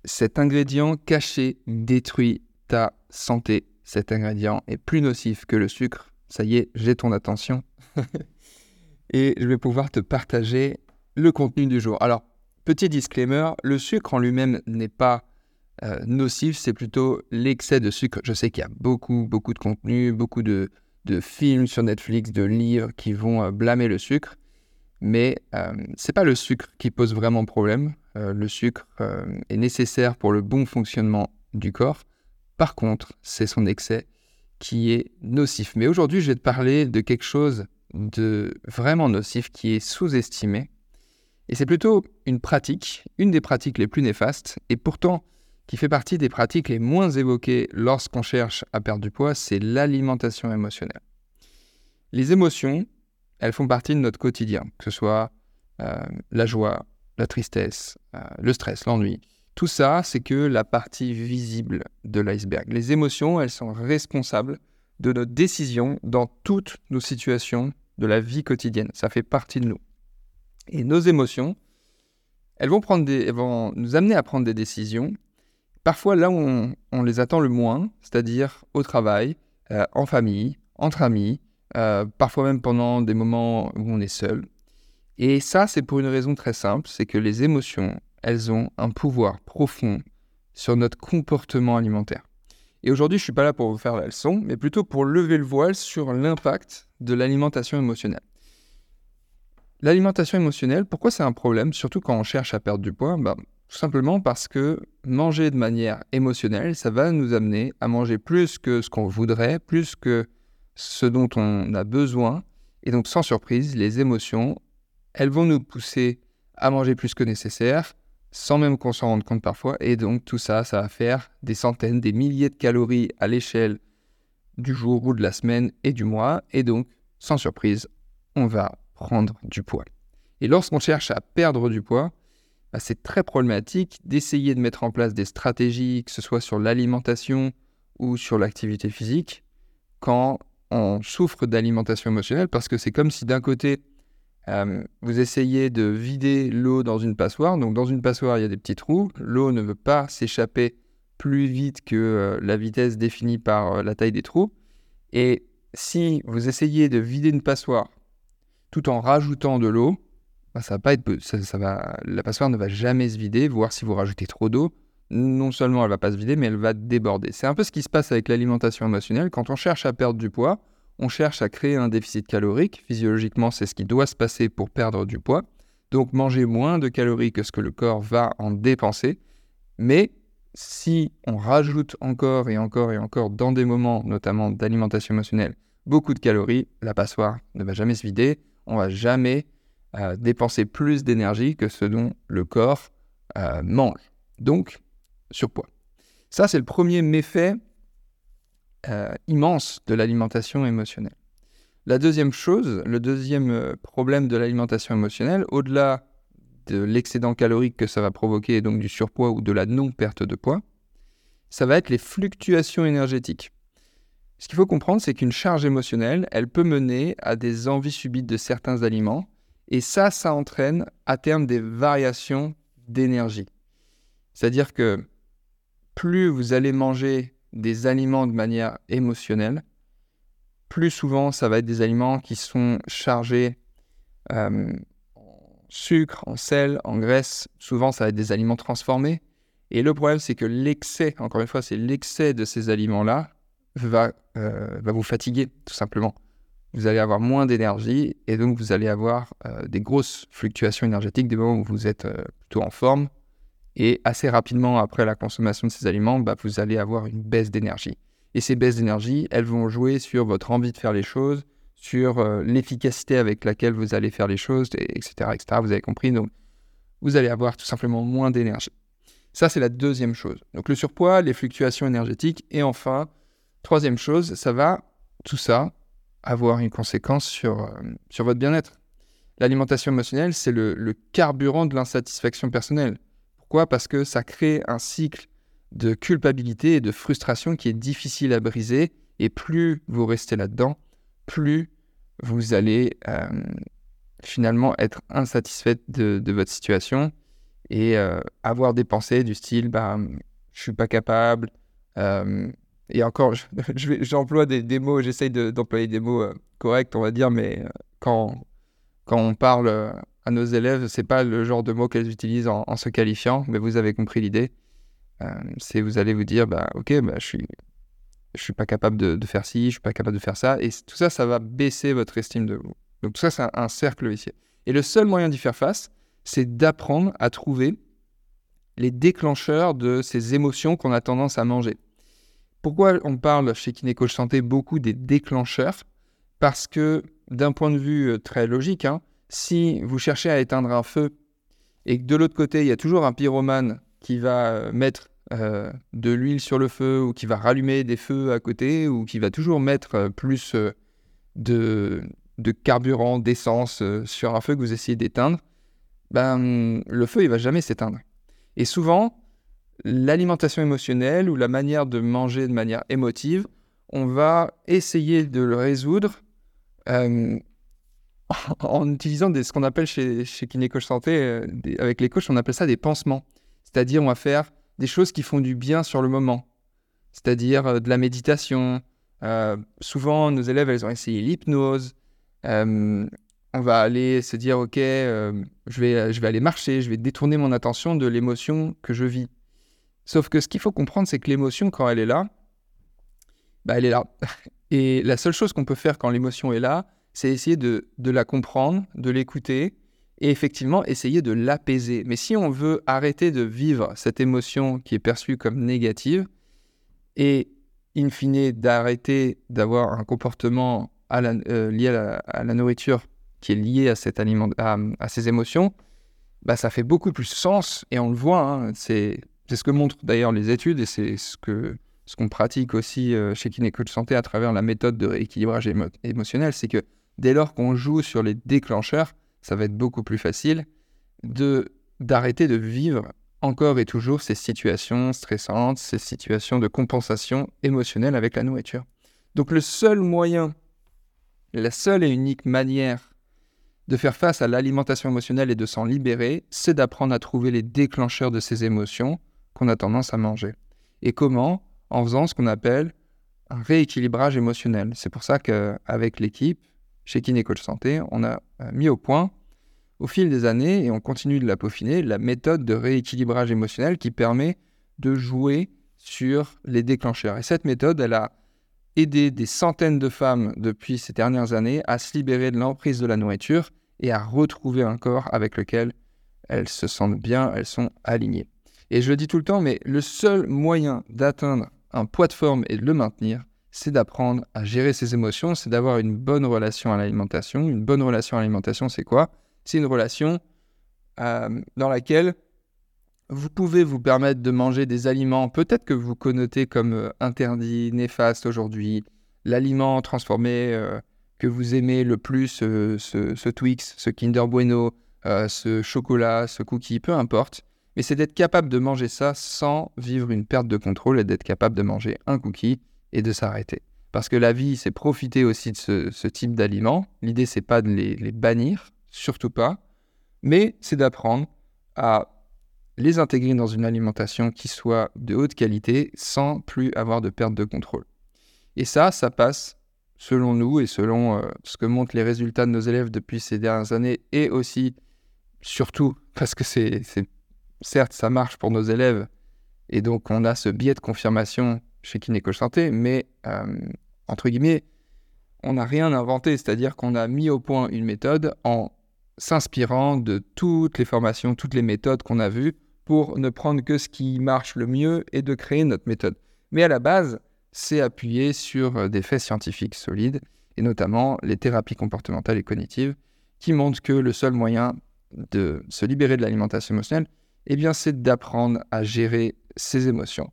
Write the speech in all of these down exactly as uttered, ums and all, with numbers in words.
Cet ingrédient caché détruit ta santé. Cet ingrédient est plus nocif que le sucre. Ça y est, j'ai ton attention. Et je vais pouvoir te partager le contenu du jour. Alors, petit disclaimer, le sucre en lui-même n'est pas euh, nocif, c'est plutôt l'excès de sucre. Je sais qu'il y a beaucoup, beaucoup de contenu, beaucoup de, de films sur Netflix, de livres qui vont euh, blâmer le sucre. Mais euh, ce n'est pas le sucre qui pose vraiment problème. Euh, le sucre euh, est nécessaire pour le bon fonctionnement du corps. Par contre, c'est son excès qui est nocif. Mais aujourd'hui, je vais te parler de quelque chose de vraiment nocif qui est sous-estimé. Et c'est plutôt une pratique, une des pratiques les plus néfastes, et pourtant qui fait partie des pratiques les moins évoquées lorsqu'on cherche à perdre du poids, c'est l'alimentation émotionnelle. Les émotions, elles font partie de notre quotidien, que ce soit euh, la joie, la tristesse, euh, le stress, l'ennui. Tout ça, c'est que la partie visible de l'iceberg. Les émotions, elles sont responsables de nos décisions dans toutes nos situations de la vie quotidienne. Ça fait partie de nous. Et nos émotions, elles vont, prendre des, elles vont nous amener à prendre des décisions, parfois là où on, on les attend le moins, c'est-à-dire au travail, euh, en famille, entre amis, euh, parfois même pendant des moments où on est seul. Et ça, c'est pour une raison très simple, c'est que les émotions, elles ont un pouvoir profond sur notre comportement alimentaire. Et aujourd'hui, je ne suis pas là pour vous faire la leçon, mais plutôt pour lever le voile sur l'impact de l'alimentation émotionnelle. L'alimentation émotionnelle, pourquoi c'est un problème, surtout quand on cherche à perdre du poids? Bah, tout simplement parce que manger de manière émotionnelle, ça va nous amener à manger plus que ce qu'on voudrait, plus que ce dont on a besoin. Et donc, sans surprise, les émotions, elles vont nous pousser à manger plus que nécessaire, sans même qu'on s'en rende compte parfois. Et donc, tout ça, ça va faire des centaines, des milliers de calories à l'échelle du jour ou de la semaine et du mois. Et donc, sans surprise, on va prendre du poids. Et lorsqu'on cherche à perdre du poids, bah, c'est très problématique d'essayer de mettre en place des stratégies, que ce soit sur l'alimentation ou sur l'activité physique, quand on souffre d'alimentation émotionnelle, parce que c'est comme si d'un côté, euh, vous essayez de vider l'eau dans une passoire. Donc dans une passoire, il y a des petits trous. L'eau ne veut pas s'échapper plus vite que euh, la vitesse définie par euh, la taille des trous. Et si vous essayez de vider une passoire tout en rajoutant de l'eau, bah, ça va pas être, ça, ça va, la passoire ne va jamais se vider, voire si vous rajoutez trop d'eau, non seulement elle ne va pas se vider, mais elle va déborder. C'est un peu ce qui se passe avec l'alimentation émotionnelle. Quand on cherche à perdre du poids, on cherche à créer un déficit calorique. Physiologiquement, c'est ce qui doit se passer pour perdre du poids. Donc, manger moins de calories que ce que le corps va en dépenser. Mais si on rajoute encore et encore et encore dans des moments, notamment d'alimentation émotionnelle, beaucoup de calories, la passoire ne va jamais se vider. On ne va jamais euh, dépenser plus d'énergie que ce dont le corps euh, mange. Donc, surpoids. Ça, c'est le premier méfait euh, immense de l'alimentation émotionnelle. La deuxième chose, le deuxième euh, problème de l'alimentation émotionnelle, au-delà de l'excédent calorique que ça va provoquer, et donc du surpoids ou de la non-perte de poids, ça va être les fluctuations énergétiques. Ce qu'il faut comprendre, c'est qu'une charge émotionnelle, elle peut mener à des envies subites de certains aliments, et ça, ça entraîne à terme des variations d'énergie. C'est-à-dire que plus vous allez manger des aliments de manière émotionnelle, plus souvent, ça va être des aliments qui sont chargés euh, en sucre, en sel, en graisse. Souvent, ça va être des aliments transformés. Et le problème, c'est que l'excès, encore une fois, c'est l'excès de ces aliments-là va, euh, va vous fatiguer, tout simplement. Vous allez avoir moins d'énergie et donc vous allez avoir euh, des grosses fluctuations énergétiques des moments où vous êtes euh, plutôt en forme. Et assez rapidement, après la consommation de ces aliments, bah, vous allez avoir une baisse d'énergie. Et ces baisses d'énergie, elles vont jouer sur votre envie de faire les choses, sur euh, l'efficacité avec laquelle vous allez faire les choses, et cetera, et cetera. Vous avez compris, donc vous allez avoir tout simplement moins d'énergie. Ça, c'est la deuxième chose. Donc le surpoids, les fluctuations énergétiques, et enfin, troisième chose, ça va, tout ça, avoir une conséquence sur, euh, sur votre bien-être. L'alimentation émotionnelle, c'est le, le carburant de l'insatisfaction personnelle. Pourquoi ? Parce que ça crée un cycle de culpabilité et de frustration qui est difficile à briser. Et plus vous restez là-dedans, plus vous allez euh, finalement être insatisfait de, de votre situation. et euh, avoir des pensées du style bah, « je suis pas capable euh, ». Et encore, je, je vais, j'emploie des, des mots, j'essaye de, d'employer des mots euh, corrects, on va dire, mais euh, quand, quand on parle euh, à nos élèves, c'est pas le genre de mots qu'elles utilisent en, en se qualifiant, mais vous avez compris l'idée. Euh, c'est vous allez vous dire, bah, ok, bah, je suis, je suis pas capable de, de faire ci, je suis pas capable de faire ça, et tout ça, ça va baisser votre estime de vous. Donc tout ça, c'est un, un cercle vicieux. Et le seul moyen d'y faire face, c'est d'apprendre à trouver les déclencheurs de ces émotions qu'on a tendance à manger. Pourquoi on parle chez Kinécoach Santé beaucoup des déclencheurs ? Parce que d'un point de vue très logique, hein, si vous cherchez à éteindre un feu et que de l'autre côté, il y a toujours un pyromane qui va mettre euh, de l'huile sur le feu ou qui va rallumer des feux à côté ou qui va toujours mettre euh, plus euh, de, de carburant, d'essence euh, sur un feu que vous essayez d'éteindre, ben, le feu, il va jamais s'éteindre. Et souvent, l'alimentation émotionnelle ou la manière de manger de manière émotive, on va essayer de le résoudre euh, en utilisant des, ce qu'on appelle chez, chez Kinécoach Santé, euh, des, avec les coachs, on appelle ça des pansements. C'est-à-dire, on va faire des choses qui font du bien sur le moment. C'est-à-dire euh, de la méditation. Euh, souvent, nos élèves, elles ont essayé l'hypnose. Euh, on va aller se dire, OK, euh, je vais, je vais aller marcher, je vais détourner mon attention de l'émotion que je vis. Sauf que ce qu'il faut comprendre, c'est que l'émotion, quand elle est là, bah, elle est là. Et la seule chose qu'on peut faire quand l'émotion est là, c'est essayer de, de la comprendre, de l'écouter, et effectivement essayer de l'apaiser. Mais si on veut arrêter de vivre cette émotion qui est perçue comme négative, et in fine d'arrêter d'avoir un comportement à la, euh, lié à la, à la nourriture qui est lié à, cet aliment, à, à ces émotions, bah, ça fait beaucoup plus sens, et on le voit, hein, c'est... C'est ce que montrent d'ailleurs les études et c'est ce, que, ce qu'on pratique aussi euh, chez Kinécoach Santé à travers la méthode de rééquilibrage émo- émotionnel. C'est que dès lors qu'on joue sur les déclencheurs, ça va être beaucoup plus facile de, d'arrêter de vivre encore et toujours ces situations stressantes, ces situations de compensation émotionnelle avec la nourriture. Donc le seul moyen, la seule et unique manière de faire face à l'alimentation émotionnelle et de s'en libérer, c'est d'apprendre à trouver les déclencheurs de ces émotions qu'on a tendance à manger. Et comment ? En faisant ce qu'on appelle un rééquilibrage émotionnel. C'est pour ça qu'avec l'équipe, chez Kinécoach Santé, on a mis au point, au fil des années, et on continue de la peaufiner, la méthode de rééquilibrage émotionnel qui permet de jouer sur les déclencheurs. Et cette méthode, elle a aidé des centaines de femmes depuis ces dernières années à se libérer de l'emprise de la nourriture et à retrouver un corps avec lequel elles se sentent bien, elles sont alignées. Et je le dis tout le temps, mais le seul moyen d'atteindre un poids de forme et de le maintenir, c'est d'apprendre à gérer ses émotions, c'est d'avoir une bonne relation à l'alimentation. Une bonne relation à l'alimentation, c'est quoi ? C'est une relation euh, dans laquelle vous pouvez vous permettre de manger des aliments peut-être que vous connotez comme euh, interdits, néfastes aujourd'hui, l'aliment transformé euh, que vous aimez le plus, euh, ce, ce Twix, ce Kinder Bueno, euh, ce chocolat, ce cookie, peu importe. Mais c'est d'être capable de manger ça sans vivre une perte de contrôle et d'être capable de manger un cookie et de s'arrêter. Parce que la vie, c'est profiter aussi de ce, ce type d'aliments. L'idée, c'est pas de les, les bannir, surtout pas, mais c'est d'apprendre à les intégrer dans une alimentation qui soit de haute qualité sans plus avoir de perte de contrôle. Et ça, ça passe, selon nous et selon euh, ce que montrent les résultats de nos élèves depuis ces dernières années, et aussi, surtout, parce que c'est, c'est certes, ça marche pour nos élèves, et donc on a ce biais de confirmation chez Kinécoach Santé, mais, euh, entre guillemets, on n'a rien inventé, c'est-à-dire qu'on a mis au point une méthode en s'inspirant de toutes les formations, toutes les méthodes qu'on a vues, pour ne prendre que ce qui marche le mieux et de créer notre méthode. Mais à la base, c'est appuyé sur des faits scientifiques solides, et notamment les thérapies comportementales et cognitives, qui montrent que le seul moyen de se libérer de l'alimentation émotionnelle, eh bien, c'est d'apprendre à gérer ses émotions.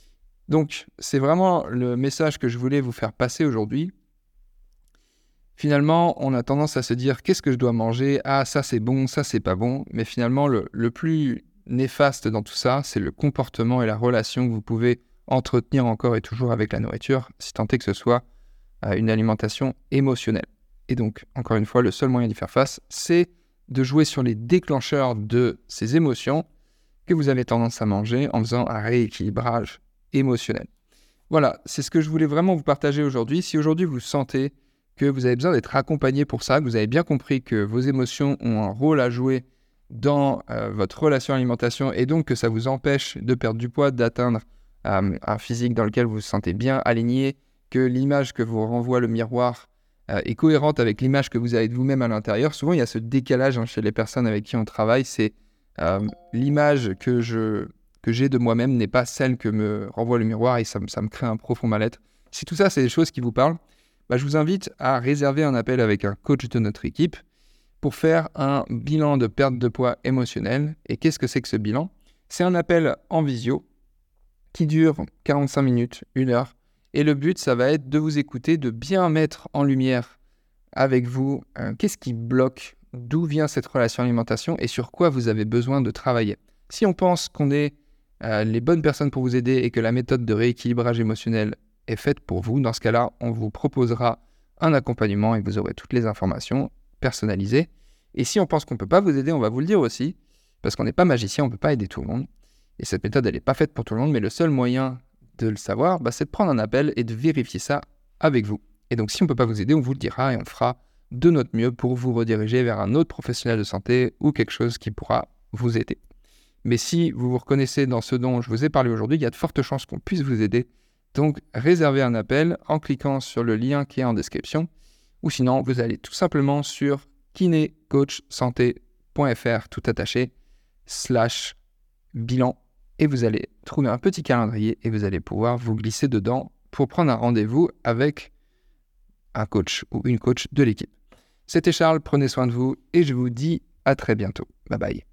Donc, c'est vraiment le message que je voulais vous faire passer aujourd'hui. Finalement, on a tendance à se dire « qu'est-ce que je dois manger ? Ah, ça c'est bon, ça c'est pas bon ». Mais finalement, le, le plus néfaste dans tout ça, c'est le comportement et la relation que vous pouvez entretenir encore et toujours avec la nourriture, si tant est que ce soit euh, une alimentation émotionnelle. Et donc, encore une fois, le seul moyen d'y faire face, c'est de jouer sur les déclencheurs de ces émotions que vous avez tendance à manger en faisant un rééquilibrage émotionnel. Voilà, c'est ce que je voulais vraiment vous partager aujourd'hui. Si aujourd'hui vous sentez que vous avez besoin d'être accompagné pour ça, que vous avez bien compris que vos émotions ont un rôle à jouer dans euh, votre relation à l'alimentation et donc que ça vous empêche de perdre du poids, d'atteindre euh, un physique dans lequel vous vous sentez bien aligné, que l'image que vous renvoie le miroir euh, est cohérente avec l'image que vous avez de vous-même à l'intérieur. Souvent, il y a ce décalage hein, chez les personnes avec qui on travaille, c'est euh, l'image que, je, que j'ai de moi-même n'est pas celle que me renvoie le miroir et ça, me- ça me crée un profond mal-être. Si tout ça, c'est des choses qui vous parlent, bah, je vous invite à réserver un appel avec un coach de notre équipe pour faire un bilan de perte de poids émotionnel. Et qu'est-ce que c'est que ce bilan ? C'est un appel en visio qui dure quarante-cinq minutes, une heure. Et le but, ça va être de vous écouter, de bien mettre en lumière avec vous euh, qu'est-ce qui bloque, d'où vient cette relation à l'alimentation et sur quoi vous avez besoin de travailler. Si on pense qu'on est euh, les bonnes personnes pour vous aider et que la méthode de rééquilibrage émotionnel est faite pour vous, dans ce cas-là, on vous proposera un accompagnement et vous aurez toutes les informations personnalisées. Et si on pense qu'on ne peut pas vous aider, on va vous le dire aussi, parce qu'on n'est pas magicien, on ne peut pas aider tout le monde. Et cette méthode, elle n'est pas faite pour tout le monde, mais le seul moyen de le savoir, bah, c'est de prendre un appel et de vérifier ça avec vous. Et donc, si on ne peut pas vous aider, on vous le dira et on fera de notre mieux pour vous rediriger vers un autre professionnel de santé ou quelque chose qui pourra vous aider. Mais si vous vous reconnaissez dans ce dont je vous ai parlé aujourd'hui, il y a de fortes chances qu'on puisse vous aider. Donc, réservez un appel en cliquant sur le lien qui est en description. Ou sinon, vous allez tout simplement sur kinécoachsanté.fr tout attaché, slash bilan. Et vous allez trouver un petit calendrier et vous allez pouvoir vous glisser dedans pour prendre un rendez-vous avec un coach ou une coach de l'équipe. C'était Charles, prenez soin de vous et je vous dis à très bientôt. Bye bye.